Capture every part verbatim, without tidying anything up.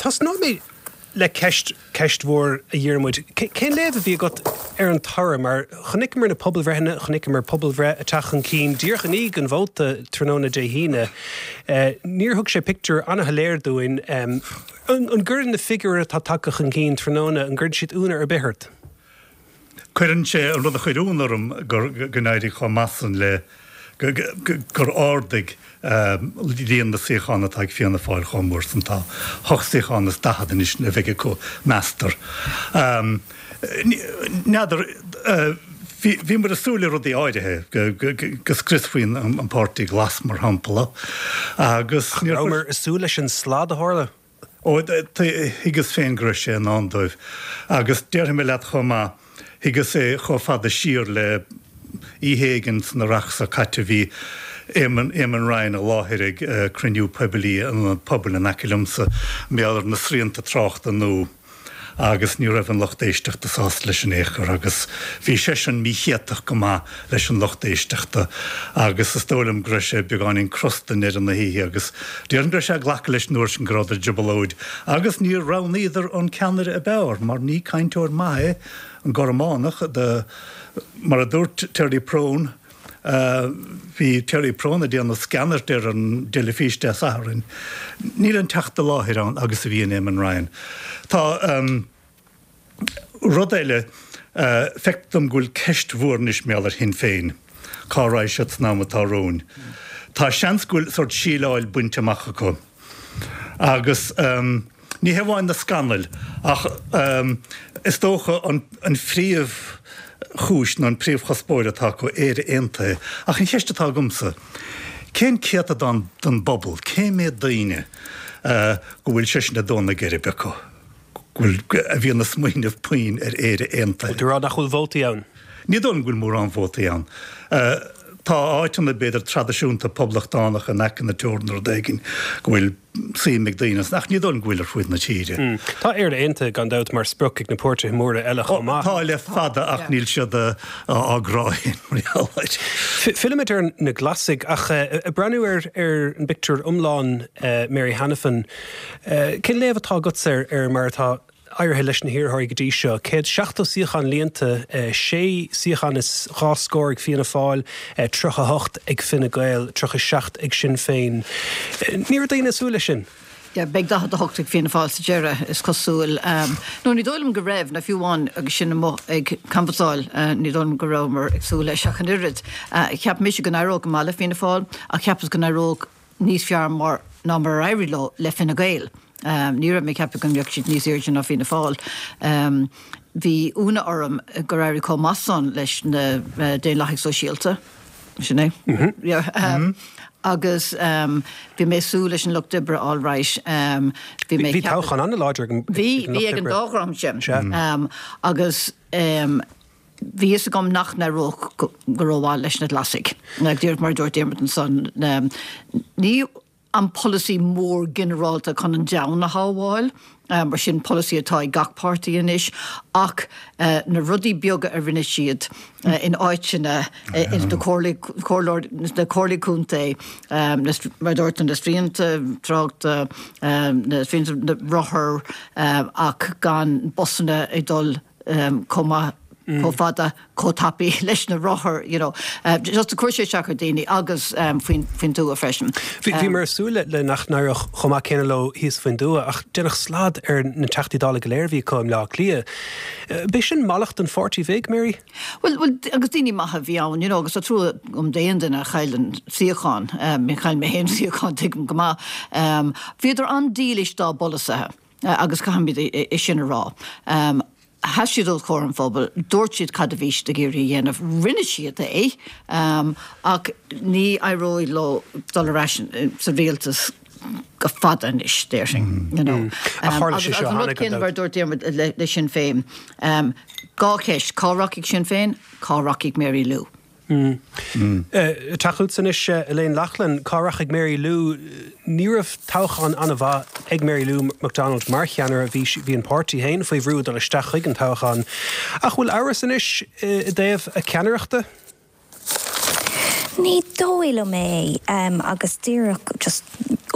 tas ná mé le ceist ceist mhór a dhéarmid. Cén léh bhí got ar an tara mar chonig mar na pobl bhrethna, chonig mar pobl bhreth a tachan cín, dír chaní an bhóta tróna dé híine. Níor thug sé picture anna haléir dúin, an gurn na figure tá tachan cín tróna, an gurn siad úna ar bithart. Cuirann sé an rud a chuirúnarm gur gnáirí chu massan le gur ordig líon na síchána ag fianna fáil chomúr san tá hoch síchána stahadan is na bheige có meastar. Neadar bhí mar a súla rudí áidethe gus crisfuoin an pártaí glas mar hampala agus Rámar is súla sin slád a hála? Ó higus féin gur sé an andóibh agus deartha mé leat chomá higus é cho fad a sír le íhéigans na rachsa caite bhí éman éman rain a láthirigh uh, criniú pobalí an pobl an acilumsa méallar na sríanta tráchta nó agus ní raibh an lochtéisteachta sás leis an échar agus bhí sé an míchéatach go má leis an lochtéisteachta agus is tólam gre sé beáin crostan ar an na híí agus déan gre sé ghlacha leis nuair sin grád a jubalóid agus ní ran idir an ceannar a beir mar ní cainteoir mai an gormánach de mar a dúirt Terry Prone hí Terry Prone a dí an scanner ar an delefís de saharin. Níl an teachta láthir an agus a bhíon éman Ryan. Tá um, rud éile uh, fechtam gúil ceist mhórnis méallar hin féin, cá ráid siat ná atá rún. Tá seans gúil sort síláil buinte macha go. Agus um, ní heháin na scanal ach um, is tócha an, an fríomh chúis ná an príomh chaspóir atá go éire éanta ach an cheistetá gumsa. Cén céata don don bobbal, cé mé daine uh, go bhfuil sé na dóna geire beco. Bhfuil a bhí na smuoineh puin ar éire éanta. Dú rád a chuil bhótaí ann? Ní dón bhfuil mór an bhótaí ann. Uh, Tá áitina beidir tradiisiúnta poblachtánacha a necin na teornar daigin go bhfuil síimig daonas nach ní dón bhfuil ar fuid na tíre. Mm. Tá ar éanta gan dat mar sprucigh na pórta móra eile chomá. Tá le fada ach níl siad ágráin realid. Filmid ar na glasig ach a breú ar ar an picture umláin Mary Hanafin. Cén léh atá guts ar ar mar atá Airthe leis na híorthaí go dtí seo, céad seachta síochan líonta, sé síochan is ráscóir ag fianna fáil, trocha hocht ag Fine Gael, trocha seacht ag Sinn Féin. Níor daoine súla sin? Ja, beg da had hocht ag fianna fáil sa deireadh is cosúil. nó ní dóilm go raibh na fiúháin agus sin mo ag campasáil ní dóilm go raibh mar ag súla seachan irid. Ceap mis go nairóg go má le fianna fáil, a ceapas go nairóg níos fear mar ná mar éirí lo le Fine Gael. Um, ní raibh mé ceappa go mbeocht siad níos éirgin á fianna fáil. Um, Bhí úna orm go raibh có masan leis na uh, déanlaigh sosiálta, sinné? Mhm. Yeah, um, agus um, bhí mé sú leis an luchdibre áilráis. Um, Bhí táchan anna láidir Bhí bhí ag an dágram sin. Um, agus um, Bhí is a gom nach na róch go róháil leis na lasig. Ag dúirt mar dúirt éirt an son. Um, ní an policy mór generálta chun an dean na hábháil, um, mar sin policy atá ag gach party inis, ach uh, na rudí beaga a rinne siad uh, in áitsinna uh, in na córlaí cúnta, um, mar dúirt na stríanta trácht um, na stríanta na rothar um, ach gan bosanna ag dul um, comma có fada có tapi leis na rothar, you know, uh, just a cuairse seachar daoine agus um, faoin tú a freisin. Bhí mar súla le nach náireach chomá céine le híos faoin dua ach dénach slád ar na teachtaídála go léir bhí com le clia. Bé sin malacht an forty bhig, Mary? Well, well agus daoine maithe bhí ann, you know, agus a trú um déan a chailen síocháin, um, mi chail mé héim síocháin tuigm go má. Um, Bhíidir an dílis dá bolasathe, uh, agus cahamid i sin a rá. Um, Hasisiúdul chóran fóbal, dúirt siad cad a bhís de géirí dhéanamh rinne siad é, um, ach ní aróid lo dolaration sa bhéaltas go fadanis déir sin, you know. A hála sé seo hána go bhar dúirt déarmid le Sinn Féin. Um, Gá ceist, cá rockigh Sinn Féin, cá rockigh Mary Lou. Mm. Mm. Uh, Tachút san is uh, Elaine Lachlan, cárach ag Mary Lou, ní raibh táchan anna bha ag Mary Lou MacDonald mar cheannar a bhí bhí an pártaí hain faoi bhrúd a leisteach ag an táchan. Ach bhfuil áras san is uh, déobh a ceannareachta? Ní dóil mé um, agus dtíreach just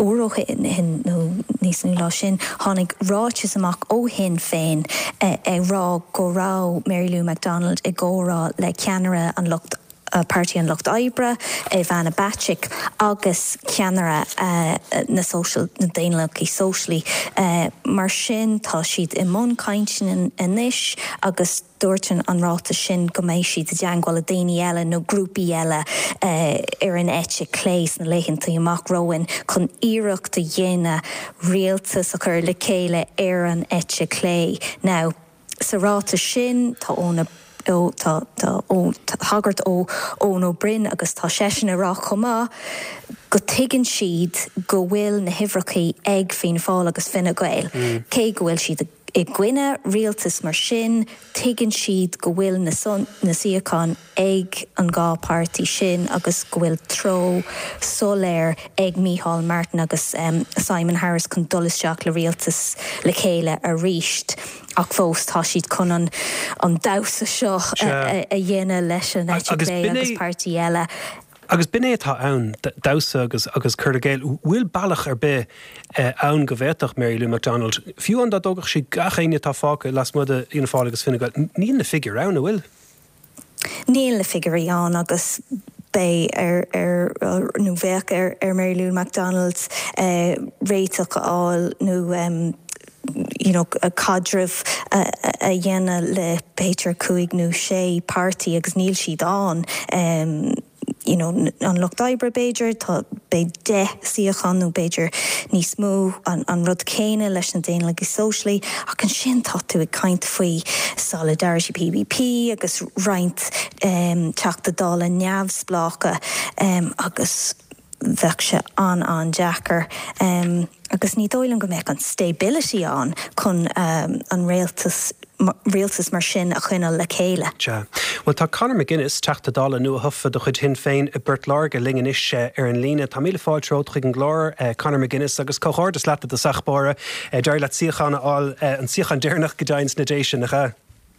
órócha hin nó níos nu lá sin tháinig ráitis amach ó hin féin ag rá go rá Mary Lou McDonald i górá le ceanara an lucht Uh, party an Locht Ibra, Ivana Bachik, agus ceanara uh, na social, na dainlach socially. Uh, mar sin tá siad i món caintin in inis, agus dúirtin an ráta sin go méid siad a deangháil a daoine eile nó grúpi eile uh, ar an éite cléis na leichanta amach roin chun iireacht a dhéine rialtas a chur le céile ar an éite clé. Now, sa ráta sin tá óna ó tá tá ó hagart ó ó nó brin agus tá sesin ará chomá go tuigeann siad go bhfuil na hifrachaí ag fin fáil agus finna gail. Mm. Cé go bhfuil siad i gcuine rialtas mar sin tuigeann siad go bhfuil na son na siacán ag an gá pártaí sin agus go bhfuil tro soléir ag Micheál Martin agus um, Simon Harris chun dulasteach le rialtas le chéile a ríist. Ach fós tá siad chun an, an dása seo a dhéine leis an éite lé agus pártaí eile. Agus bin é tá ann dása agus agus chur a géil bhfuil bailach ar be ann go bhéach Mary Lou McDonald. Fiú an dat dógach si gachéine tá fáca las mud a íon fáil agus finna gail. Níl na figur ann a bhfuil? Níl na figurí an agus bé ar ar nó bheith ar ar Mary Lou McDonald uh, réiteach áil nó um, you know, a cadrih a, a dhéine le Peter Cuig nó sé party agus níl siad an um, you know, an Locht Ibra Beiger tá bé de siachan nó Beiger níos mó an, an rud céine leis na déine legus socially ach an sin tá tú ag caint faoi Solidarity P B P agus roint um, teachta dála neamhsblácha um, agus bheith se an an Jackar um, agus ní dóilen go méid an stability an chun um, an réaltas rialtas mar sin a chuine le chéile. Ja. Well, tá Conor McGuinness teachta dála nua hufa do chud hin féin i Burt Larga lingin is ar an lína. Tá míle fáil tród chuig an glór Conor McGuinness agus cóchard is leta do sachbára deir le siachan áil an siachan déirnach go dains na déis sin nach cha.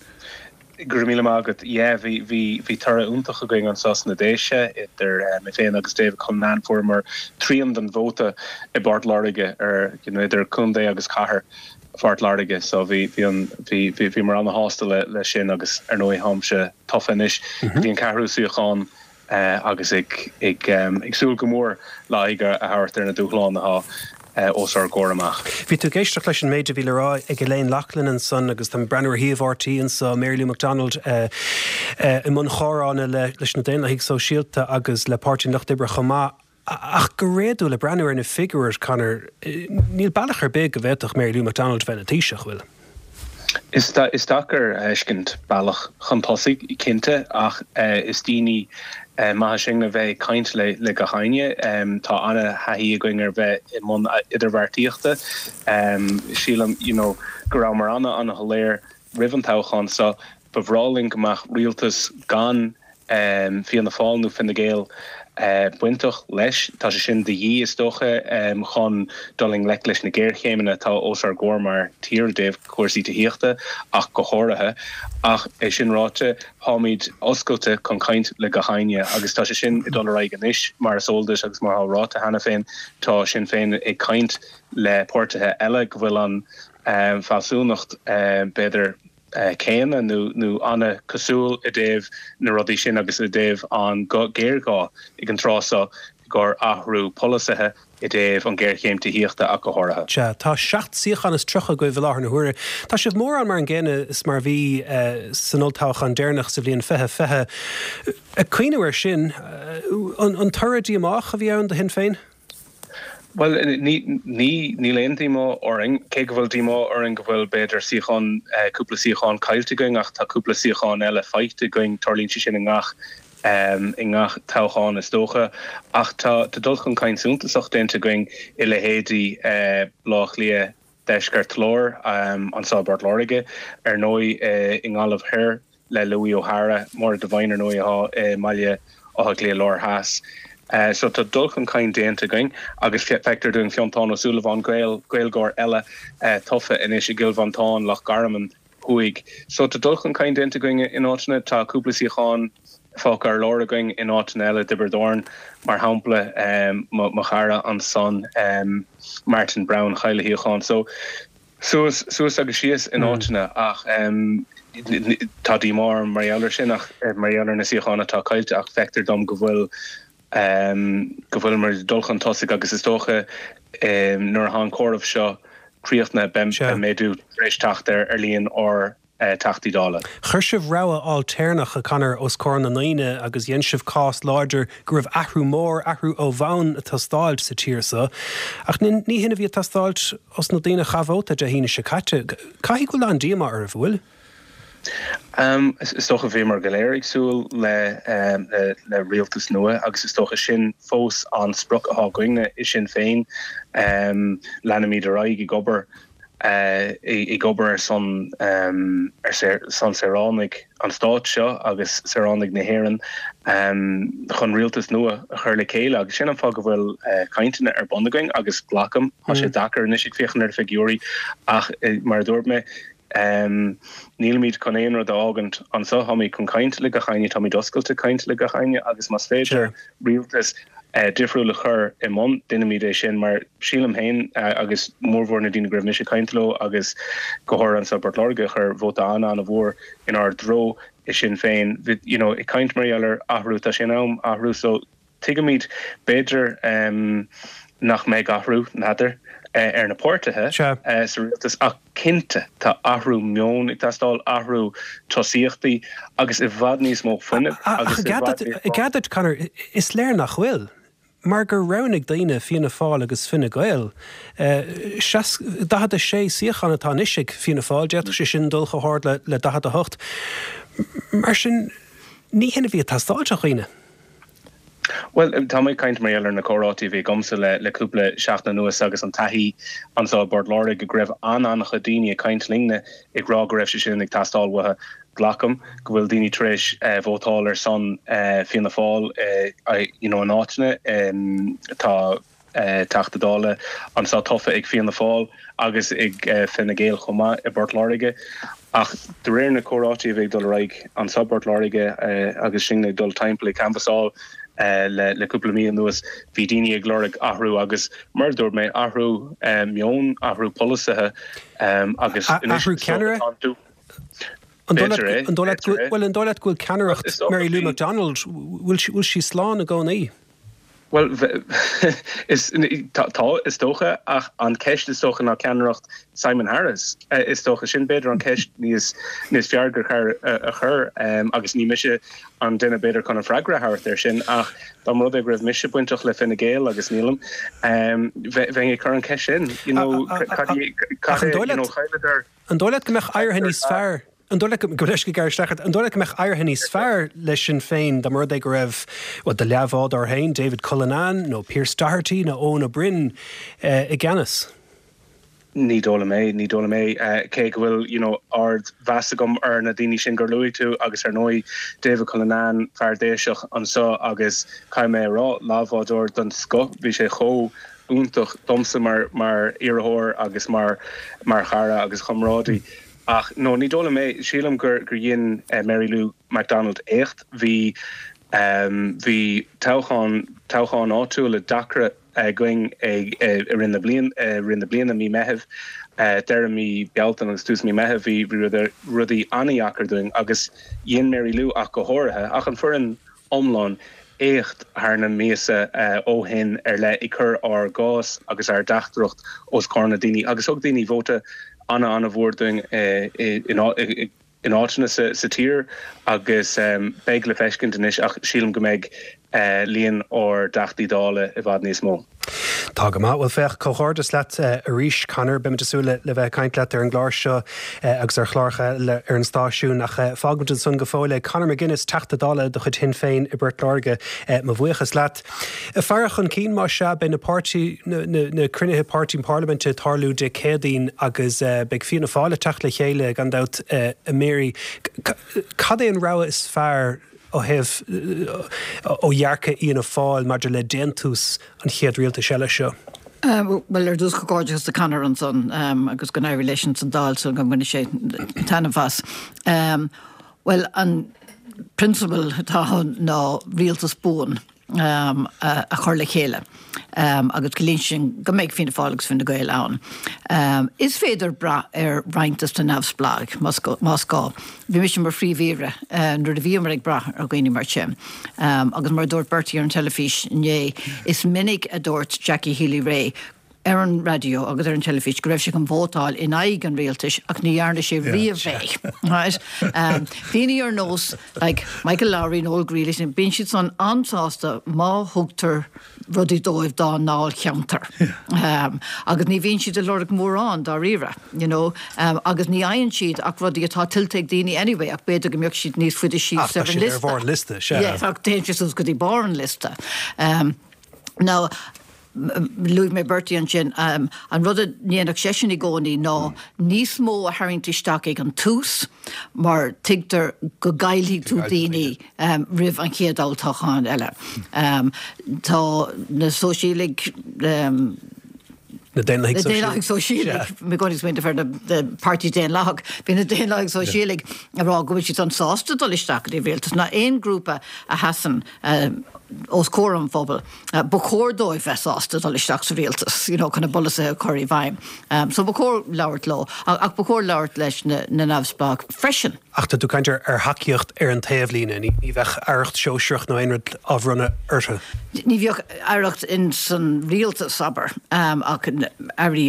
Gur míle mágad, yeah, vi vi vi tarra úntacha going an sas na déise idir me féin agus David Connan former tríam den vóta i Bart Larige ar you know idir Cundé agus Cahar Bart Larige, so vi vi an vi vi vi mar an hostel le, le sin agus ar nói hamse toffenish vi an Cahrú suachan uh, agus ag ag um, ag súl gomór láige a hart ar na dúchláán ha Uh, osar goramach. Bhí tú géisteach leis an méidir bhí le rá ag Elaine Lachlan an son agus tá Breanúir Híomh R T an sa Mary Lou McDonald uh, uh, i mun chórána le leis na déine hiag so síalta agus le páirtín Locht Ibra chomá ach go réadú le Breanúir na figurir Conor níl bailach ar big go bhéach Mary Lou McDonald bheith na tíiseach bhfuil. Is da is daker eskent bailach champasig kinte ach uh, is dini Uh, ma sin a bheith kaint le le gahaine um, tá anna haí going ar bheith in mon idirhhartíochta um, sílam you know gorá mar anna anna holéir riventauchan so bevráling goach rialtas gan um, fi an na fáil nó fin na géal uh, buintach leis tá se sin de dhí is docha um, chun doling le leis na géirchéimena tá osar gormar tír déh cuasí te hiochta ach go háirithe ach é sin ráte hámid oscailte chun caint le gahaine agus tá se sin i dul raig an isis mar soldas agus mar ráte hena féin tá sin féin ag caint le portathe eile go bhfuil an um, fásúnacht um, beidir Uh, céan nó nó anna cosúil i déh na rodí sin agus i déh an géirgá ag an trásá gur ahrú polisathe i déh an géirchéim híochta a go háirithe. Ja, tá seacht siochan is trocha go bhfuil láthar na huaire. Tá sibh mór an mar an ggéine is mar bhí uh, sanoltáach an déirnach sa bhíon fethe fethe. A cuiinehar sin uh, an, an tuiridí amach a bhí ann de hin féin? Well, ní ní ní leontímo or an céhfuiltímo or an gohfuil beidir siochan cúpla siochan caiilte going ach tá cúpla siochan eile feichte going tarlín sin in ngach um, in ngach táchan is dócha ach tá tá dulchan caiinsúntaach dénta going i le héadí uh, blách lia deisgar tlór um, an sá Bart Larige ar nói uh, in gálah thir le Louis O'Hara mór de bhain ar nói á uh, maiile á lia lár haas. Uh, so tá dulchan cain déanta going agus feictar dún fiontán ó súlaháin gail gailgóir eile uh, tofa in is gilvantán lech garman huig. So tá dulchan cain déanta going in áitna tá cúpla siocháin folk ar lora going in áitinile de Berdorn mar hampla um, Machara an son um, Martin Brown chaile hiáán. So soas soas agus sias in áitina ach um, tá dí mór Marialler sin ach Marialler na siáánna tá caiilte ach feictar dom go bhfuil um, go bhfuil mar dulchan tosig agus is tócha um, nuair há córamh seo críochna bem méadú rééis tacht ar ar líon or Uh, tachtaí dála. Chuirsibh rá alternach a canar os cór na naine agus dhéanamh cás láidir go raibh ahrú mór ahrú ó bhain a tastáilt sa tíirsa. Ach ní hinna bhí tastáilt os na daine chabhóta de híine se caite. Caithí go lean díama ar a bhfuil? Um, is stocha bhí mar galéirigsúil le, um, le, le rialtas nua agus is stocha sin fós an spruch a hágaine is sin féin um, lena míad a raig i gobar Uh, i, i gobar son um, er ser, son Saránig an stát seo agus Saránig na Héireann um, chun rialtas nua a chuir le céile agus sin an fá go bhfuil uh, caintine ar bondagoing agus glacham mm. a sé dachar nisig féchan ar figúí ach uh, mar dúirt me um, níl míad chun éon rud ágant an so ha mí chun caint le a chaine tá mí doscailte caint le a chaine agus mas féidir sure. Rialtas Uh, difriúla chur i món dynamide sin mar sílam hain uh, agus mórmhór na dtína greibh mise caintlo agus gohar an Sabart Lorga chur bhóta an an a bhór in our dro is sin féin. You know, i caint Marialler ahrú tá sin am ahrú so tigamid beidir um, nach méid ahrú nadidir uh, ar na pórtathe sure. uh, so rialtas a cinte tá ahrú mion ag tastáil ahrú tosíochtaí agus i bhd níos mó fuinine agus i gadad canar is léir nach bhfuil. Mar gur ranig daine fianna fáil agus finna gail. Dahad a sé siochanna tá isig fianna fáil, deach sé sin dul go háir le, le dahad a hocht. Mar sin ní hinna bhí tastáilte chuoine. Well, tá mé caint Marialler na chorátí bhí gomsa le le cúpla seachna nuas agus an taithí an sá Bord Lorga go greibh an annacha daine a caint líne ag rá go raibh sé sin ag tastáil wathe glacham go bhfuil daoine tréis uh, bhótáil ar son uh, fianna fáil uh, you know, an áitine um, tá uh, tachta dála an sá tofa ag fianna fáil agus ag uh, finna géal chomá i Bord Lorga ach de réir na chorátí bhí dul raig an sá Bord Lorga uh, agus sin ag dul timppla canvasáil Uh, le le cúpla míon nuas bhí daoine ag glóraigh ahrú agus mar dúirt mé ahrú um, mion ahrú polisathe um, agus ahrú ceanara? An dólaid well an dólaid gúil ceanaracht Mary Lou MacDonald will she will she slán a gcónaí? Well is tá is tócha ach an ceist is tócha ná ceanaracht Simon Harris uh, is tócha sin beidir an ceist níos níos feargur chur uh, a chur um, agus ní mise an duine beidir chun an freigra hart ar sin ach dá rud ag raibh mise buintach le Fine Gael agus nílam um, bheith chur an ceist sin you know an dólaid go meach airthe níos fearr. An dóla go leis go gaiirsteachart, an dóla go meach airthe níos fearr leis sin féin dá mar ag go raibh what de leabhád ar hain, David Cullinan, nó Pierce Doherty, nó Óna Bryn uh, i gceannas. Ní dóla mé, ní dóla mé uh, cé go bhfuil you know, ard bheasagam ar na daoine sin gur luí tú agus ar nói David Cullinan fear déiseach an seo agus cai mé rá leabhádúir don sco bhí sé cho úntach domsa mar mar iarthóir agus mar mar chara agus chomrádaí. Ach, no, ní dóla mé, sílam gur gur dhéan uh, Mary Lou MacDonald écht, hí um, hí táchán táchán áú le dacra uh, going ag uh, rinne blian uh, rinne blian a mí meheh uh, deire mí bealtan agus tús mí meheh hí rudí anaíachar doing agus dhéan Mary Lou ach go háirithe ach an furin omláin écht haar na méasa uh, ó hin ar le i chur ar gás agus ar dachtrocht os cóna daoine agus og daoine bhóta anna anna bhórdoing uh, in, in, in áitina sa, sa tír agus um, beag le feiscin denis ach sílam go méid uh, líon ó dachtaí dála i bhfad níos mó. Tá go maith bhfuil feich comhórdas leat a ríis canar bimimetasúla le bheith caiint leat ar an gláir seo agus ar chláircha le ar an stáisiún nach fágmuid sun go fáile Conor McGuinness teachta dála do chud hin féin i Burt Lorga má bhuachas leat. A fearach an cín má se ben na pártí na crunethe pártí Parliamente tarlú de cédaín agus beag fianna fáile teach le chéile gan dat a Mary. Cad é an rá is fearr ó heh ó dhearcha íon a fáil mar de le déantús an chéad rialta seile seo. Uh, well, er dus gegorgegus de Conor an son um, agus go relations an dal so gan gwne sé tan fas. Um, well, an principal tá ná rialtas bún um, a, a chuir le chéile. Um, agus golín sin go méid fin fálagus fin na gail ann. Um, is féidir bra ar reintas den nefsplag más gá. Bhí mis mar fríomhíre uh, nuair a bhí mar ag bra ar gcuoine mar sin. Um, agus mar dúirt Bertie ar an telefís né is minic a dúirt Jackie Healy-Rae ar an radio agus ar an telefís go raibh sé an bhótáil in aig an réaltais ach níhearna sé riamhvé. Right? Um, Bhíine ar nós like Michael Lowry and Noel Grealish and bíonn siad san ansásta má thugtar rudí dóibh dá náil cheantar. Um, agus ní bhíonn siad a lorg mór an dá riire, you know, um, agus ní aonn siad ach rudí atá tilteag daoine anyway ach beidir go mbeadh siad níos fuidir siad sa an lista. Ach, lista, sé. Yeah, ach déantas us go dtí bar an lista. Um, now, Louis me Bertie an sin um, an rud a níanach sesin i gcónaí ná níos mó a haingtíisteach ag an tús mar tigtar go gailí tú daoine um, rih an chéadáltáchan eile. Um, tá na sosialig um, Na déanlaigh sosialig. Me going to for the, the party déan lag. Bhí na déanlaigh sosialig a rá go bhfuil siad an sásta dolisteach í bhéaltas. Na éon grúpa a hasan um, os córam phobal uh, bacór dóibh fesásta dolisteach sa bhéaltas, you know, kind of bullas a choirí bhaim. Um, so bacór labhart lo, ach bacór labhart leis na, na nefsplag freisin. Ach, tú cantar ar haciacht ar an taobhlíne, ní bheith airecht seoisireach nó aonrad ábhrunna urtha. Ní bheoh airecht in san rialtas aber, um, ach airí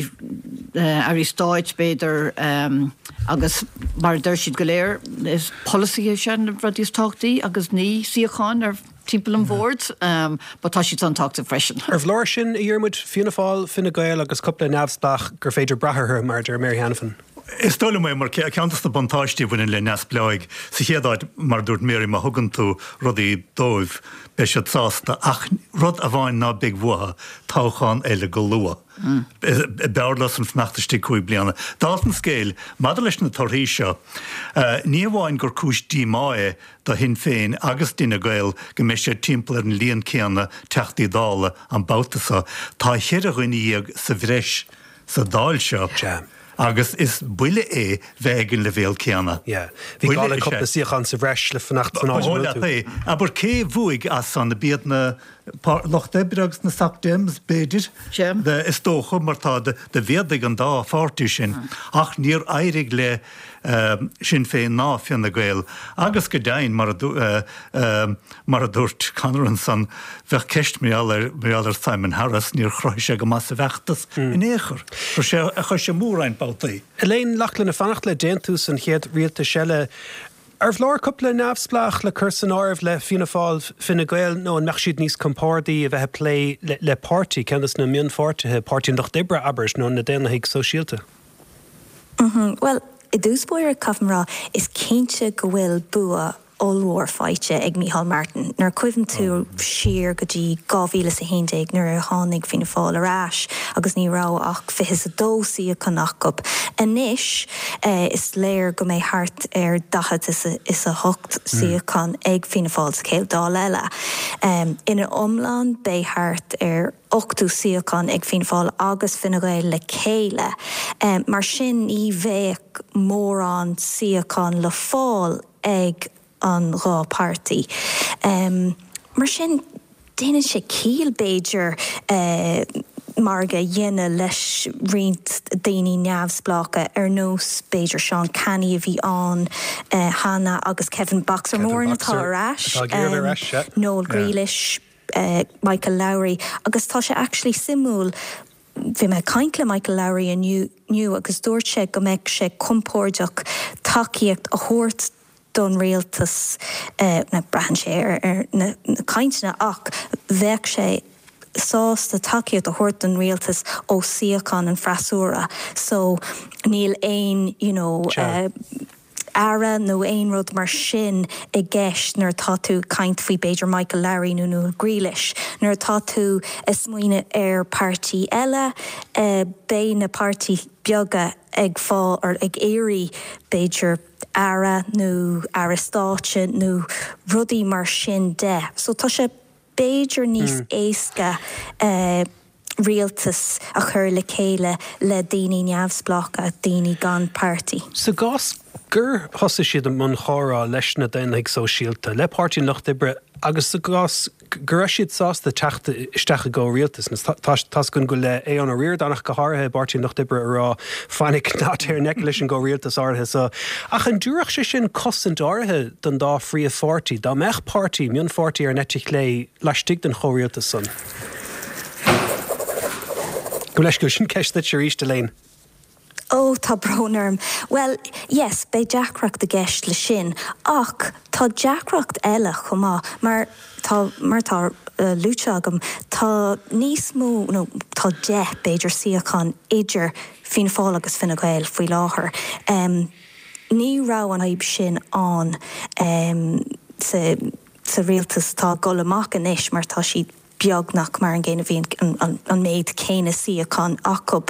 uh, airí stáid beidir um, agus mar d'ir siad go léir is policy é sin rudí is táchtaí agus ní síocháin ar timpeall an bhórd, um, but tá siad an táchta freisin. Ar bhláir sin i dhearmid Fianna Fáil, Fine Gael agus coppla nefsplach gur féidir brathartha mar der Mary Hanafin. Is dóla mé mar ceantas na bantáistí bhain le nefspleig sa chéadáid mar dúirt Mary má thugann tú rudaí dóibh be siad sásta ach rud a bhain ná big bhuatha tácháin eile go lua. Mm. Bearlas an fmeachtatí chuig bliana. Dátan scéil, mad leis na torthaí seo, uh, ní bháin gur cúis dí máe do hin féin agus duine gael go mé sé timppla an líon céanna teachtaí dála an bátasa, tá chéad a ghuiine sa bhreis sa dáil seo. Jam. Agus is buile é bheitgin le bhéal ceanna. Yeah. Bhí gála coppla síochan sa bhreis le fannacht san áid. Aber cé bhuaig as an na bíad na Lochdebragus na Sapdems beidir de is tócha mar tá de bhéadaigh an dá fáirtú sin ach níor éirigh le um, sin féin ná Fianna Gael agus go dain mar a, uh, uh, mar a dúirt Conran san bheith ceist méallar Simon Harris níor chráise go mas a bheachtas mm. in éair. sé a chu sé mór ein bátaí. Elaine Lachlan a fannacht le déantú san chéad rialta seile. Ar bhlár coppla nefsplach le cursan áibh le Fianna Fáil Fine Gael nó an meachsiad níos compárdaí a bheith play le, le party ceannas na mion fáirtithe party nach dibre abers nó na déanaigh sosialta. Mm-hmm. Well, I dúspóir Cafmrá is céinte go bhfuil bua allwar feite ag Micheál Martin. Nar cuihann tú siar go dtí gámhíle sa héindeag nuair a tháinig Fianna Fáil arás agus ní rá ach fithis a dósaí a connachcup. Anis uh, is léir go mé hart ar dachad is a, is a hocht síochan ag Fianna Fáil sa céil dá leile. Um, ina omláin bé hart ar ochtú síochan ag Fianna Fáil agus Fine Gael le céile. Um, mar sin í bheith mór an síochan le fáil ag an rá party. Um, mar sin déanann sé cíl Beidir uh, marga dhéine leis rint daoine neamhsplacha ar nós Beidir Sean Canny a bhí an uh, Hannah agus Kevin Boxer mór na tá arás. Um, Noel Grealish, uh, Michael Lowry agus tá sé actually simúl bhí me caint le Michael Lowry a nniu agus dúirt sé go mbeadh sé compórdeach tacaíocht a thabhairt don rialtas uh, na brehan sé ar, ar na, na caintna ach bheadh sé sásta tacaíocht a thabhairt don rialtas ó síochan an freasúra. So níl éon, you know, uh, ara nó éon rud mar sin i gceist nar tá tú caint faoi Beidir Michael Lowry nó Noel Grealish. Nar tá tú is smuoine ar party eile, uh, bé na party beaga ag fá ar ag éirí Beidir ara nó Aristáte nó rudaí mar sin de. So tá sé Beidir níos mm. éasca uh, rialtas a chur le céile le daoine neamhsplacha daoine gan party. So gas gur hosa siad an chórá leis na daine ag so síalta le pártí nach dibre agus sa gas gur siad sásta teachta isteach go rialtas tas gon go le é an a riir annach go háthe bartí nach dibre rá fannig nátéir nec leis an go rialtas áthe so ach an dúach sé sin cosint áthe don dá frí a fórtí dá meach pártí mion fórtí ar netich lé leistig den choirialtas son. Go leis go sin ceiste sé ríiste léin. Oh, tá bronerm. Well, yes, bei Jackrock de gest le sin, ach tá Jackrock eile chumá, mar tá mar tá uh, lúteagam, tá níos mú, no, tá de beidir siachan idir fin fáil agus fin gael faoi láthair. Um, ní rá an haib sin an um, sa, sa rialtas tá go amach an isis, mar tá siad beagnach mar an ggéine bhíon an, an, an méid céine siachan acub.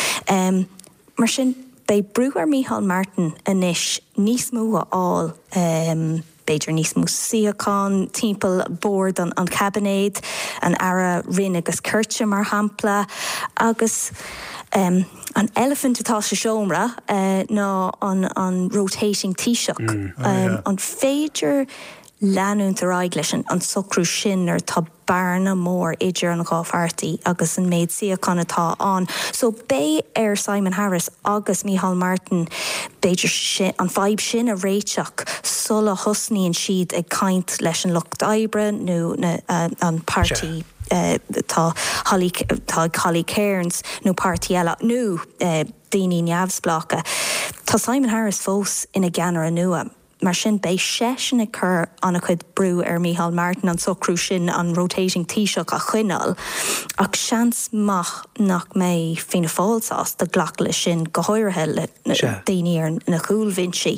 Um, Mar sin, bei brewer Micheál Martin inis níos mú a áil um, beidir níos mú siacán, timppel board an, an cabinet, an ara rin agus curte mar hampla, agus um, an elephant atá se seomra uh, ná an, an rotating Taoiseach. Mm. Oh, um, yeah. An féidir leanúnt a raig leis an socrú sin ar tá barna mór idir an gáfartaí agus an méid siacán atá an. So bé ar Simon Harris agus Micheál Martin beidir sin, an fáib sin a réiteach sulla hosníonn siad ag caint leis an lucht oibre nó na, uh, an party uh, tá Holly, tá Holly Cairns nó party eile nó uh, daoine neamhsplacha. Tá Simon Harris fós ina gceannar nua. Mar sin bei sé sin a chur anna chuid brú ar Micheál Martin an socrú sin an rotating Taoiseach a chuineál, ach seans mach nach mé fina fáilsás de ghlach le sin go háirithe le daoine ar na chúl vinci.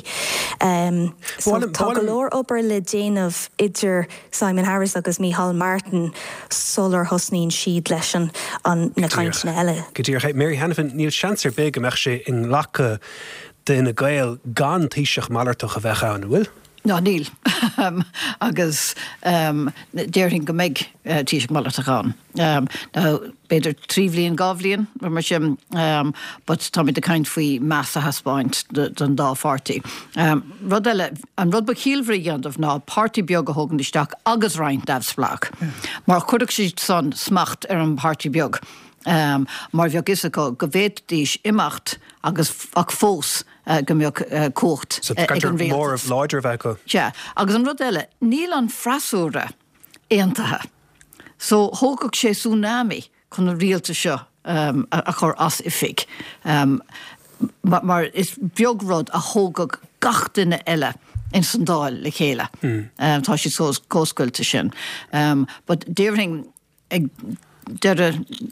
Um, so tá go leor obair le déanamh idir Simon Harris agus Micheál Martin solar hosníonn siad leis an na caintna eile. Go dtíor Mary Hanafin níl seansar big amach sé in lacha de na gael gan Taoiseach malartach a bheith an bhfuil? No, níl. um, agus um, déirhin go méid uh, Taoiseach malartach an. Um, now, beidir tríomhlíon gábhlíon, mar sin, um, but tá mé de caint faoi meas a haspáint don dá fartaí. Um, rud eile, an rud ba chiilhrí gandamh ná party beag a thugann isteach agus roinnt neamhsplach. Mar chuireadh siad son smacht ar an party beag. Um, mar bheag is go go bhéad díos imacht agus ach fós uh, go mbeag uh, cócht. So uh, mór of láidir bheith go. Ja, agus an rud eile, níl an freasúra éantathe. So thógad sé tsunami chun a rialta seo um, a, a chur as ifig. Um, mar, mar is beag rud a thógad gach duine eile in san dáil le chéile. Mm. Um, tá si sós cóscoilte sin. Um, but déirhin ag Dere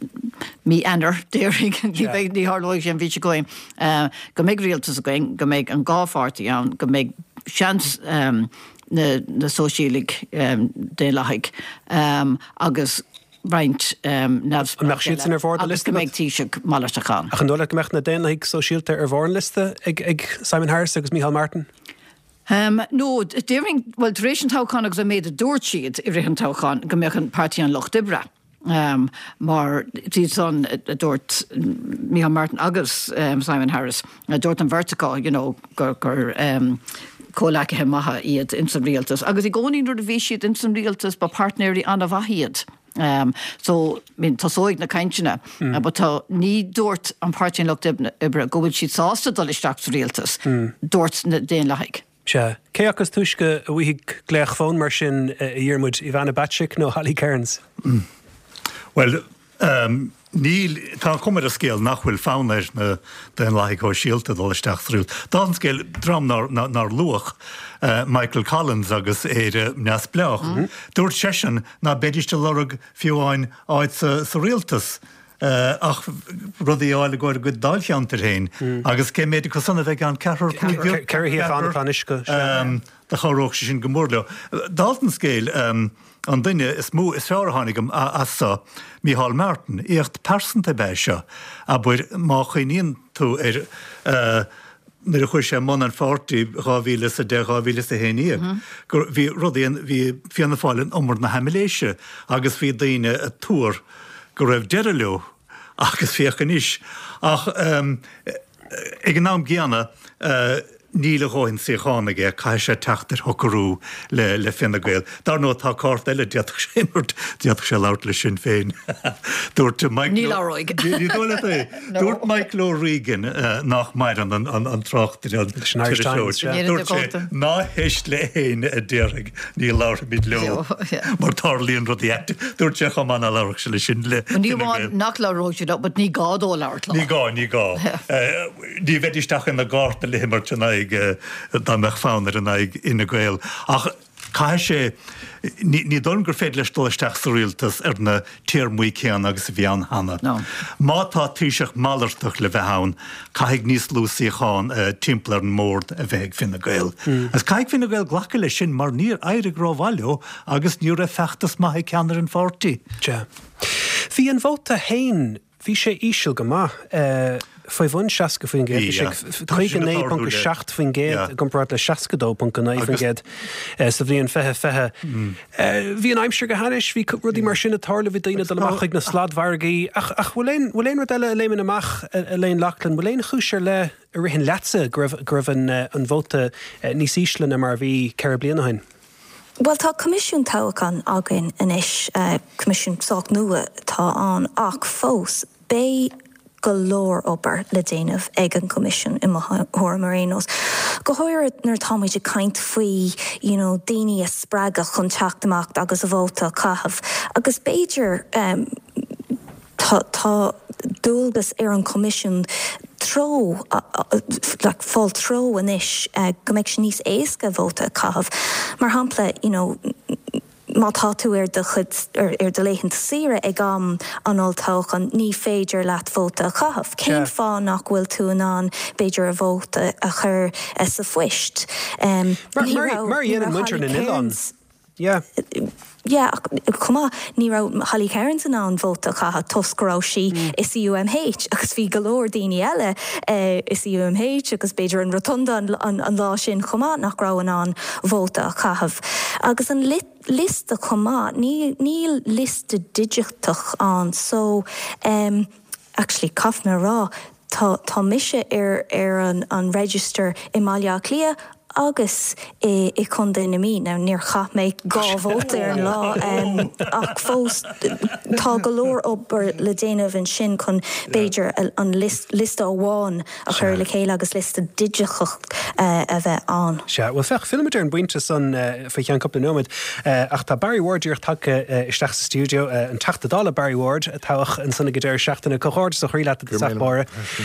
mi anar déring ní ní harlóig sin ví goin go méid rialtas a going go méid an gáfartaí an go méid seans um, na, na sosialig um, délaigh um, agus Right, um, nefs an siad sin ar bhór na liste go méid Taoiseach malartachán. Ach an dóla go mecht na déanaigh sosiálta ar bhór liste ag, ag Simon Harris agus Micheál Martin? Um, no, déring, well, rééis an táchan agus a méid a dúirt siad i rééis an táchan go méid an party an Loch Dibre. Um, mar tí son a dúirt Micheál Martin agus um, Simon Harris a dúirt an vertical, you know, gur gur um, cólaicethe maithe iad in san rialtas. Agus i gcónaí nuair a bhí siad in san rialtas ba partnéirí anna bhaíad. Um, so, min tasóig na kaintjana, mm. uh, but tá ní dúirt an party an Loch Dibre go bhfuil siad sásta dul isteach sa rialtas, mm. dúirt na déan leigh. Se, cé agus tuisce a bhuaigh gléach fón mar sin a dhearmid Ivana Bacik nó Holly Cairns? Mm. Well, um, níl, tá cumar a scéal nachhfuil fánair na den laigh ó síalta dul isteach sa rialtas. Tá an scéal dram nar, nar, nar luach uh, Michael Collins agus éire neas bleach. Mm-hmm. Dúirt sesin na beidiriste lorug fiúáin áid sa, sa rialtas. Uh, ach rudí áile goir go dáilcheantar héin, mm. agus cé méidir go sanna bheith an ceathar cúigiú. Ceir hí an planisca. De choróch sin gomórleo. Dalton scéil, um, an duine is mú is fearhanigam as sa Micheál Martin, écht persanta bei seo, a buir má chuoíonn tú ar uh, Nar a chuir sé man an fátaí ráhíle a de ráhíle a héanaíag. Gur bhí rudíon bhí fianna fáilinn omar na hamiléise, agus bhí daine a túr go raibh deire leo agus féchan is. Ach um, ag an nám geanna uh, níle gáin sé chánaige cai sé teachtar hocarú le, le finna gael. Dar nó tá cart eile diatach sé mort diatach sé laut le sin féin. Dúirt Níl áróig. Dúirt Michael O'Regan uh, nach mair an an, an, an tracht an Irish Times, yeah. Dúirt sé ná heist le héin a déireg ní laur bit leo. Mar tarlíon rud éit. Dúirt sé chum anna laurach se le sin le. Ní bháin nach láróig siad, but ní gádó lauert lá. Ní gá, ní gá. Ní bheitisteach in na gáta le himmar tena dá meach fánar an aig ina gael. Ach, cai sé, ní don gur féad leis dóisteach sa rialtas ar na tír muí céan agus bhíán hana. No. Má tá tíiseach málartach le bheithaun, caiig níos lúsaí cháin uh, timplar an mórd a bheith finna gael. Mm. As caiig finna gael ghlacha le sin mar níor airig rábhaileo agus níor a feachtas maithe ceanar an fórtaí. Ja. Bhí an bhóta hain, bhí sé íseal go maith, uh, Foi bhain seaca faoin géad. Chuig an éid pan go seacht faoin géad go brad le seacadó pan go naid faoin géad sa bhíon fethe fethe. Bhí an aimseir go hanis, bhí rudí mar sinna tarla bhí daine do amach ag na sládhargaí. Ach bhfuil éon rud eile léman amach a léon lachlan, bhfuil éon chúisear le a rihin letse gribh an bhóta níos íslan a mar bhí ceir bliana hain. Well, tá comisiún táhacan againn inis, comisiún sách nua tá an ach fós, bé golóir obair le déanamh ag an comisiún i Thóra Merinos. Go háir nar táid a caint faoi, you know, daoine a sppraga chun teachtamach agus a bhóta caithfh. Agus Beidir um, tá, tá dúlgus ar an comisiún tro, uh, uh, like fall tro inis, uh, go méid sin níos éasca bhóta caithfh. Mar hampla, you know, má tá tú ar de chud ar ar de léhann sire ag am an oltáchan ní féidir leat bhóta a chaithfh. Cén fá nach bhfuil tú an an Beidir a bhóta a chur sa phuist. Um, mar dhéanam muintir na Nilans. Yeah. Yeah, cuma, ní rá Hallie Cairns an an bhóta chaithe toscará sí is U M H, agus bhí golóir daoine eile uh, is U M H, agus Beidir an rotunda an, an, an lá sin cuma nach rá an an bhóta chaithfh. Agus an lit liste cuma, ní, ní liste digitach an, so um, actually cafna rá, tá, tá mise ar, ar an, an register i Máile Clia, agus i, i chun na mí, now níor cha méid gá bhóta ar an lá, um, ach fós tá golóir obair le déanamh an sin chun Beidir an list, list ó bháin a chur le chéile agus list digitach uh, a bheith an. Se, well fech filmidir an buinte san uh, fa chean couple nóid, uh, ach tá Barry Ward íoch take uh, isteach sa studio, uh, an teachta dála Barry Ward, a táach an sanna gedéir seachtainna cohort sa chuí leat a sachbára.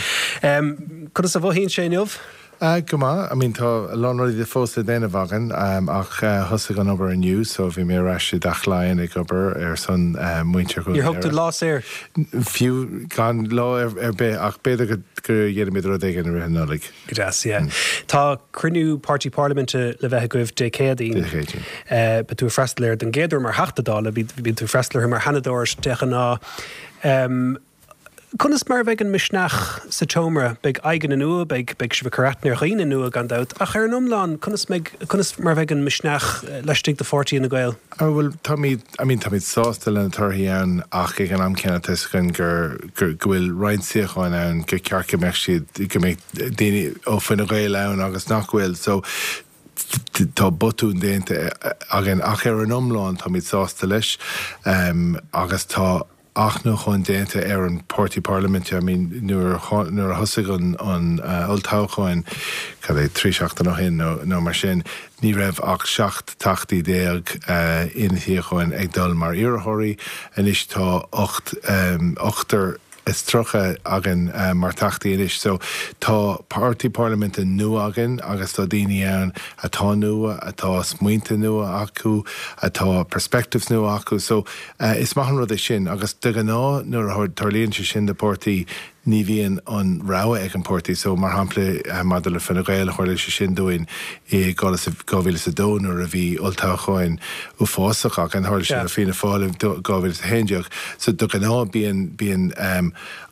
Um, Cud is a bhhíonn sé nuamh? Uh, Guma, I mean, tá lonraí de fósta déna bhagan, um, ach uh, thosa gan obair aniu, so bhí mé raisi dachlainn ag obair ar son uh, muintir go. You're hooked to lás air? Fiú gan lá ar, ar be, ach beidir go dhéanamid rud ag an rihan nolig. Gras, yeah. Mm. Tá cruniú Party Parliament le bheith goibh de céadaí. De céadaí. Uh, but tú freistléir den géadúir mar hachtadála, bí tú freistléir mar hanadóir dechan ná. Um, Cunas mar bheith an misneach sa tomra, beag aigen an nua, beag beag si bheith chaín an nua gan daut. Ach ar an umlán, cunas mar bheith an misneach leistig de forty in the gael? Oh, well, tá míid, I mean, tá míid sástal an tarthaí an ach ag an amcenna teisgan gur gur bhfuil roiin siachain an gur cearcha meach siad go méid daoine ó fin a gael ann agus nach bhfuil, so tá botún déanta agin ach ar an umlán tá míid sástal leis, um, agus tá ach nó chun déanta ar an Party Parliament, I mean, nuair a thosaigh an an oltáchain cad é trí seachta nó hin nó mar sin, ní raibh ach seacht tachtaí déag intíochain ag dul mar iarthirí, inis tá ocht ochtar is trocha agin uh, mar tachtaí inis, so tá Party Parliament in nua agin, agus tá daoine ann atá nua, atá smuointe nua acu, atá perspectives nua acu, so uh, is maithan rud é sin, agus de gan ná nuair a tarlíonn sé sin de Party ní bhíonn an ráha ag an Party, so mar hampla uh, madal le Fine Gael a chuir lei sé sin dúin i gáhíle sa dó nuair a bhí oltáchain ó fásach ach an thuir sin a fine fáil gáhíle sa héideach, so do gan ná bíon bíon um,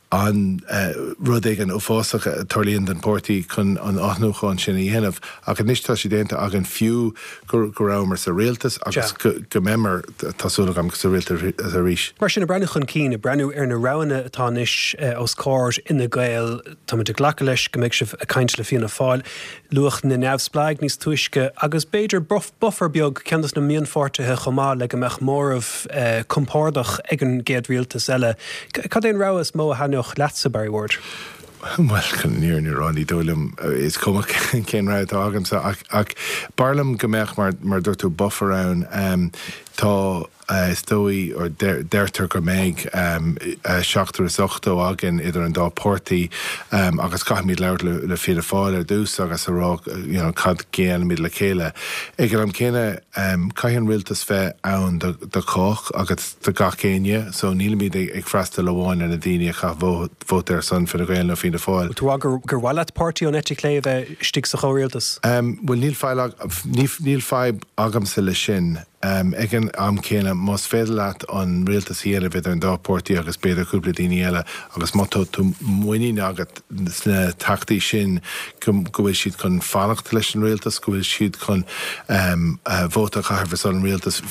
an rud an ó fásach tarlíonn den pórtaí chun an athnúáin sin í dhéanamh ach an nistá sé déanta ag an fiú gur raimar sa réaltas agus go mémar tásúla am sa réalta a ríis. Mar sin na brenne chun cín, brenn ar na rana atá níis os cáir ina gail tá de ghlacha leis go méid sibh a caiint le fionna fáil luach na neamhspleig níos tuisce agus beidir buffer beag ceannas na míon fortathe chomá le go meach mórmh compárdach ag an géad rialtas eile. Cad éon ráas mó a hanoch leatsa Barry Ward? Well, can níor ní ráí dólam is cum cén ráid agam sa ach barlam go meach mar mar dúirtú buffer ann um, tá Uh, stóí or deirtar go méid um, uh, seachtar is ochtó agin idir an dá pórtaí um, agus cai míad leir le, le fiad a fáil ar dús agus a rá you know, cad géan míad le chéile. Ig am céine um, caian rialtas fé ann de, de coch agus de gach céine, so níl míad ag, ag freistal le bháin ar na daine cha bhót ar san fin a ghéin le fiad a fáil. Tú gur gur bhhaile pártaí an etic lé bheith stig sa chórialtas? Um, well, níl fáil níl fáil agam sa le sin. Um, Egan am céine más féidir leat an rialtas híana bit an dápórtaí agus beidir cúpla daoine eile agus mátá tú muoine agat sna tachtaí sin go bhfuil siad chun fálacht leis an rialtas, go bhfuil siad chun um, uh, bhóta chaharbh an rialtas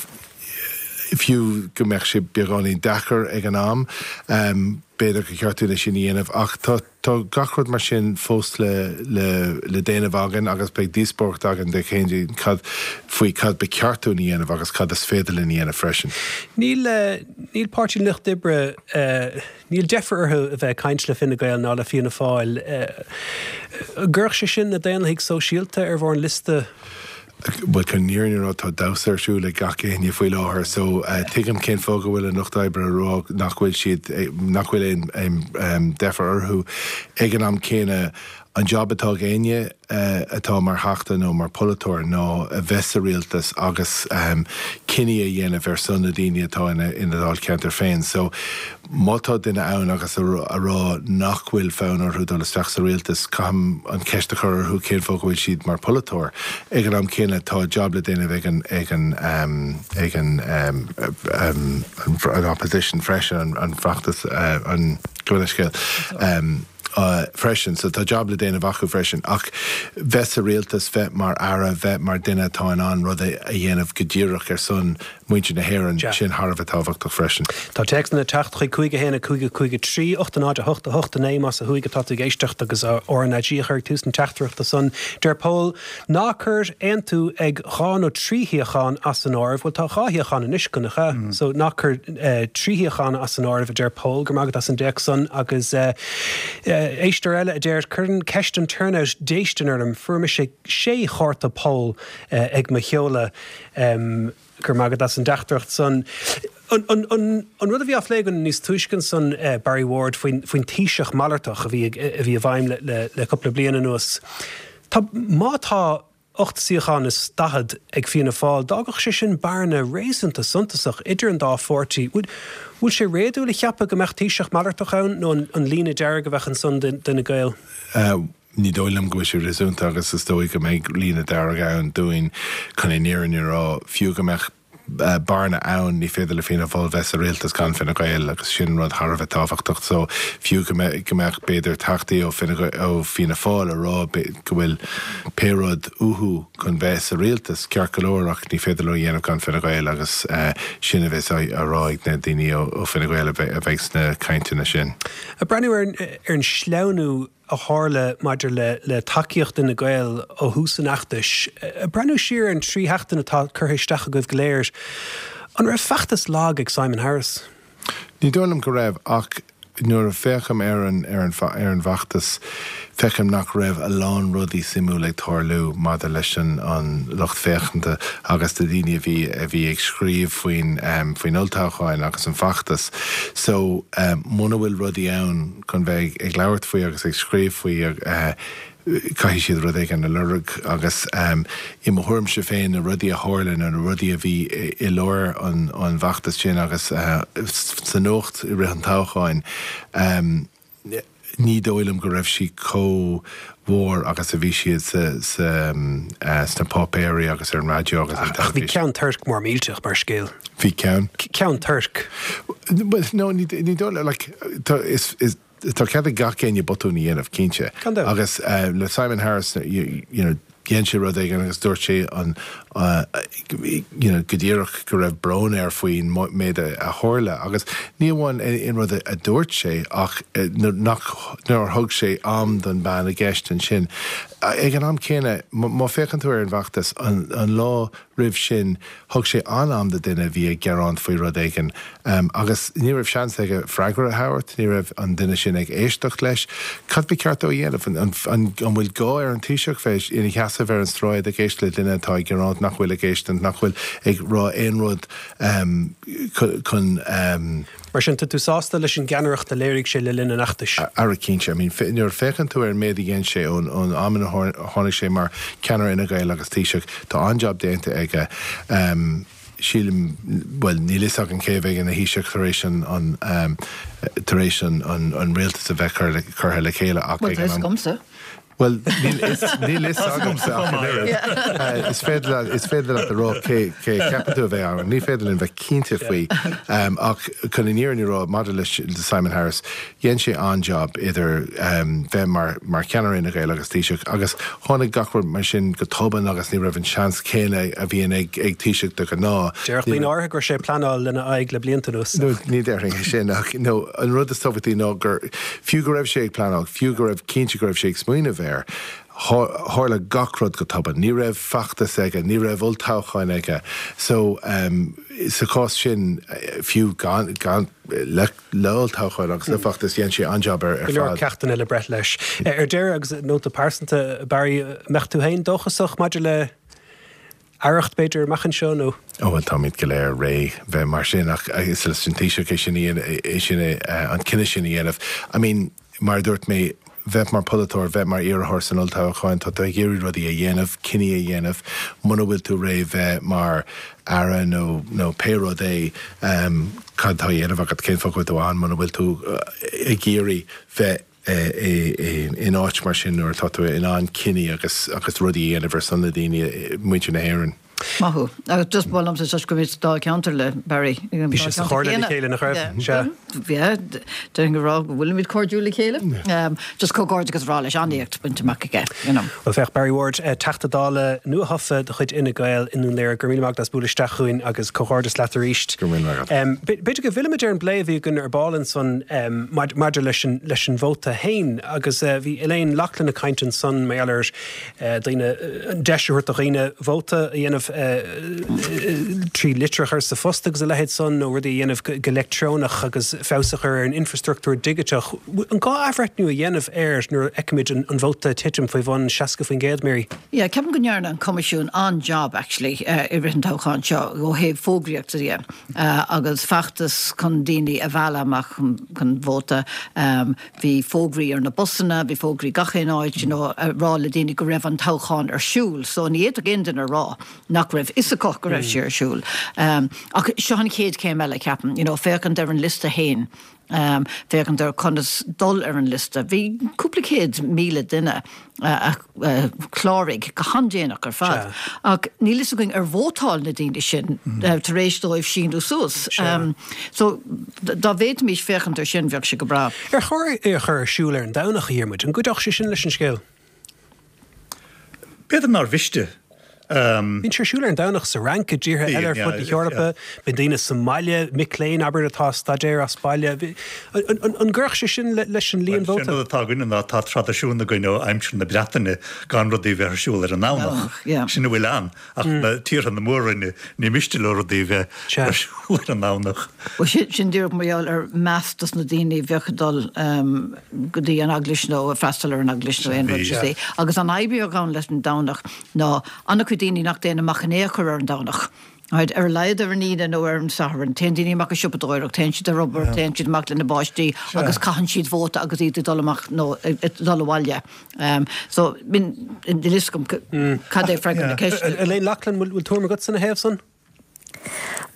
fiú go meach si beagání dachar ag an am um, beidir go ceartúna sin dhéanamh ach tá gachrod mar sin fós le, le, le déanamh agan agus beag díspórt agan de chéindí cad faoi cad be ceartúna dhéanamh agus cad is féidir in dhéanamh freisin. Níl uh, níl pártí lucht dibre uh, níl deafar a bheith caiint le finna gail ná le fianna fáil uh, gurch sé sin na déanamh ag sóisialta ar bhór an liste. Well, can níor tá dásair siú le gacéine faoi láthir, so uh, tuigem cén fóga bhfuil a nachdaibre rá nachhfuil siad nachhfuil ein defar orthú ag an am céine an job atá géine uh, atá mar heachta nó mar polatóir nó a bheitsa rialtas agus um, cinine a dhéanamh ar son na daine atá ina dáil ceantar féin. So mátá duine ann agus a rá nachhfuil fán orthú dul is feachsa rialtas cam an ceiste chur orthú cén fóga bhfuil siad mar polatóir. Ag an am céine tá job le déanamh ag an ag an um, ag an um, um, an opposition freisin an, an frachtas uh, an gohfuil um, Uh, freisin, so tá job le déanamh acu freisin ach bheits a rialtas bheith mar ara bheith mar duine táin an rud a dhéanamh go ddíireach ar son muinte na héan sin Harbh táhachtach freisin. Tá text na techt chuig chuige héna chuige chuige trí ochtanáide hochta hochta né mas a chuige tá géistecht agus ornaidíochar túsan techtreacht a son der pól nácur ein tú ag cháin ó tríhiíochan as an áibh bhil tá cháhiíochan in iscinnacha mm. so nácur uh, tríhiíochan as an áibh der pól gur magad as an deach son agus uh, uh, éistar eile a déir chun ceistan turnout déisteanarm fuair me sé sé chárta pól uh, ag mo cheola um, gur magad as an deachtracht son. An rud a bhí aflégan níos tuiscin son uh, Barry Ward faoin tíiseach malartach a bhí a bhí a bhaim le, le, le coppla bliana nuas. Tá mátá ocht síochan is stahad ag fianna fáil, dágach sé sin barna réasanta suntasach idir an dá fortí. Bhfuil sé réadú le cheappa go meach tíiseach malartach ann nó an lína deir go bheith an son duna gail? Uh, ní dóilm go sé réasúnta agus is dóigh go méid lína deir ann dúin chun é níorann rá fiú go meach Uh, barna ann ní féidir le fianna fáil bheits a réaltas gan finna gail agus sin rud Harbh táhachtach, so fiú go meach beidir tachtaí ó fianna fáil a rá go bhfuil péród uthú chun bheits a réaltas cear go leorach ní féidir le dhéanamh gan finna gail agus uh, sinna bheits a ráig na daoine ó finna gail a bheits na cainteanna sin. A brenn ar an sleanú a hále maidir le, le takeíocht in na gail ó hús an achtais. A brenn siar an trí heachtain atá curthéisteach a goibh léir. An raibh feachtas lag ag Simon Harris? Ní dólam go raibh ach nuair a fécham ar an ar an ar an bhachtas fecham nach raibh a lán rudaí simú le tarlú maidir leis an lucht féchanta agus de daine a bhí a bhí ag scríomh faoin um, faoin ultácháin agus an fachtas. So um, muna bhfuil rudaí ann chun bheith ag leabhart faoi agus ag scríomh faoi uh, caiithí siad rud ag an na lurg agus um, i mo thuirm se féin a rudí a háirlinn an rudí a bhí i leir an, an bhachtas sin agus uh, sa nócht i rith an tácháin um, ní dóilm go raibh si có mhór agus a bhí siad sa, sa, um, uh, sna popéirí agus ar an radio agus an ach bhí ceann tuirc mór mílteach mar scéal. Bhí ceann? Ceann tuirc. No, ní dóilm, like, is, is tá cead a gacéine botúna dhéanamh cinse. Agus le Simon Harris, you, you know, Gen sé rud ag agus dúirt sé an godíireach go raibh brn ar faoin méid a thorla, agus ní bháin in rud a dúirt sé ach nuair thug sé am don ban a gceist an sin. Ag an am céine má féchan tú ar an bhaachtas an lá rih sin thug sé an am de duine bhí gearán faoi rud éigen. Agus ní raibh sean ag freigar a Howard, ní raibh an duine sin ag éisteach leis. Cad bhí ceart ó dhéanamh an bhfuil gá ar an tíiseach féis ina cheasa bhar an stráid a géist le duine tá gearán nach bhfuil a géist an nach bhfuil ag rá éonrod chun Mar sin tú sásta leis an ganaireachta léirigh sé le linn nachtas. Ar a cínse, nuair féchan tú ar méad gén sé ón amman tháinig sé mar ceanar ina gail agus tíiseach tá anjob déanta ag sílim, well, ní lisach an céimh ag na híiseach taréis an taréis an réaltas a bheith chutha le chéile ach. Well, there's gomsa. Well, ní list agam is féidir is féidir at the rá cé capitú bheith an, ní féidir in bheith cínte faoi ach chun iníar ní rá mada le Simon Harris dhéan sé an job idir bheith mar ceanar ina gail agus tíiseach agus tháinig gachar mar sin go toban agus ní raibh an seans céine a bhíon ag tíiseach do go ná. Dearach líon átha gur sé planáil lena aig le blianta nus. No, ní dearing sin ach nó an rud is tofatí ná gur fiú go raibh sé ag planáil, fiú go raibh cínte go raibh sé ag smaoine bheith hála gachrod go taban, ní raibh fachtas aige, ní raibh ultáchain aige. So um, sa cás sin fiú gan leoltáchain agus le fachtas dhéan sé anjob ar fád. Leor ceachtain le breth leis. Ar deir agus nóta pásanta Barry mechtú hain dóchasach maidir le Aracht beidir mechan seo nó? Ó bhfuil táid go léir ré bheith mar sin ach is le sin tíiseach é sin an cinine sin dhéanamh. I mean, mar dúirt mé bheith mar polatóir, bheith mar iarthir san ultáchain, tá géirí rudí a dhéanamh, cinine a dhéanamh, muna bhfuil tú ré bheith mar ara nó nó péród é cad tá dhéanamh agad cén focail doháin, muna bhfuil tú i géirí bheith in áit mar sin nuair tá tú in an cinine agus agus rudí dhéanamh ar san na daoine muinte na hÉireann. Mahu. Agus just bol am sa just gomit dá counter le Barry. Bhí sé sa chóirla le chéile nach raibh. Yeah, doing a rá bhfuil mid cordúla chéile. Um, just cógáird agus rá leis aníocht buinte mac aige, you know. Well, fech Barry Ward, tachtadála nua hafa de chuid ina gael inún léir gur míle magdas búlisteachúin agus cógáirdas letar ríist. Gur míle magad. Beidir go bhfuil ar an bléh bhí gunn ar bálan son maidir leis an bhóta hain agus bhí Elaine Lachlan a caintin son mé ealar daoine deisiúirt a riine bhóta a dhéanamh trí litrachar sa fostagus a lehéid son nó rudí dhéanamh go electrónach agus fésachar an infrastruktúr digiteach. An gá afreitnú a dhéanamh air nuair eicimiid an bhóta titim faoi bhain seaca faoin géad, Mary? Yeah, ceapan go nearna an comisiún an job actually i bhritan táchain seo go héh fógraíocht a dhéan agus fachtas chun daoine a bhela amach chun bhóta bhí fógraí ar na busanna, bhí fógraí gachéanáid, rá le daoine go raibh an táchain ar siúl, so ní éad a gindan a rá nach raibh is a coch go raibh sé ar siúl. Ach seán céad céim eile ceapan, féchan ar an lista hain. Um, féchan ar chunas dul ar an lista. Bhí cúpla céad míle duine chláraigh go handéanach ar fad. Ach ní lis going ar bhótáil na daoine sin tar éis dóibh sin ú sús. So dá bhéad mís féchan ar sin bheag se go bra. Ar chóir é chur siúil ar an damnach dhéarmuid, an gúideach sé sin leis an scéal? Beidir nar bhiste. Bhín sé siúil ar an damnach sa ranca ddíortha eile fud na Eorpa, bhín daoine Somália, Mick-Léin, aber atá Stadéir a Spáile. An ggurch sé sin leis an líon bhóta? Sin tá gine ná tá tradiisiúna goine aimsin na Breataine gan rudí bheith siúil ar an nánach. Sin bhfuil an ach na tíortha na móraine ní mistil rudí bheith siúil ar an nánach. Sin dúirt marall ar meastas na daoine bheochadal go dtí an aglisnó a freistal ar an aglisnó éon rud sé. Agus an aibí a gáin leis an damnach ná anna daoine nach déana machanéachar ar an damnach. Haid ar leid ar níide nó ar an saharan, ten daoine mac a siúpadóireach, ten siad a rubber, ten siad mac le na báistí, agus caihan siad bhóta agus iad dolamach nó dolahhaile. So, min in the liscom cad é freigan na ceist. Elaine Lachlan will túr me gut san na héamh son?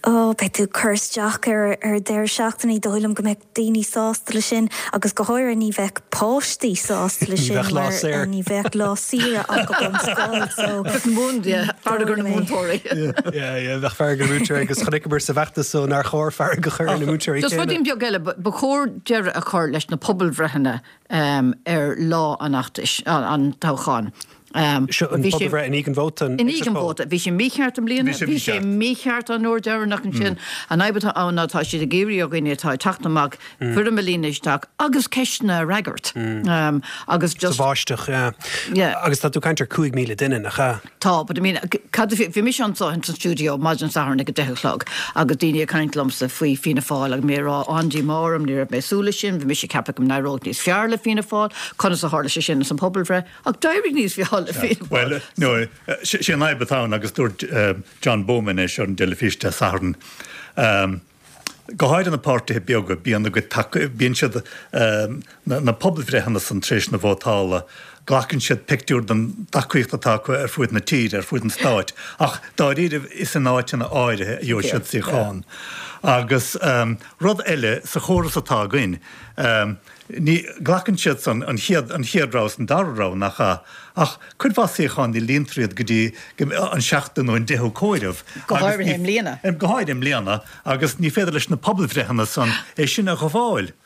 ó be tú chusteach ar ar déir seachtaí dóilm go méid daoine sástal sin agus go háir ní bheith páistí sástal sin ní bheith lá sire a go an sáil so múndia gur na múntóirí. bheith fer go múteir agus chuicebar sa bhechtta so nar chóir fer go chuir na múteir. Tás bhím beag geile ba chóir dear a chuir leis na pobalbhreithena ar lá anachtais an tácháin. Um, in ígan bótan in ígan bóta bhí sé mícheart am líana bhí sé mícheart an nóir dear nach an sin an aibbatá ánatá si a géirí a gine tá taachtamach fur am líisteach agus ceisna ragart agus just bháisteach agus tá tú caiintear cúig míle duine nach cha tá bud mí bhí mis an in san stúdio maidin saharna go delog agus daine caiintlamsa faoi fina fáil ag mérá andí mórm ní méúla sin bhí mis sé cappa go naróg níos fearla fina fáil chuna a hála sé sin san pobalbhre ach dairí níos fiáil. Well, no, sin aibbatá agus dúirt John Bowman é seo an delefiste saharn. Go háid an na páirtithe beaga bíanana go bíon siad na pobalbhreithanna san tréis na bhótála ghlacinn siad pictiúr den dacuochtatá ar fuid na tír ar fuid an stáit. Ach dá riadh is an áit na áirithe dúir siad sí cháin. Agus rud eile sa chóras atá gain. Ní ghlacinn siad san an chiaadrás an darrá nach cha ach chud bhasíáin í líontriad go dtí an seachtain nó an dethú cóirimh. Go háirm líana. Go háirm líana agus ní féidir leis na pobalbhreithanna san é sin a go bháil.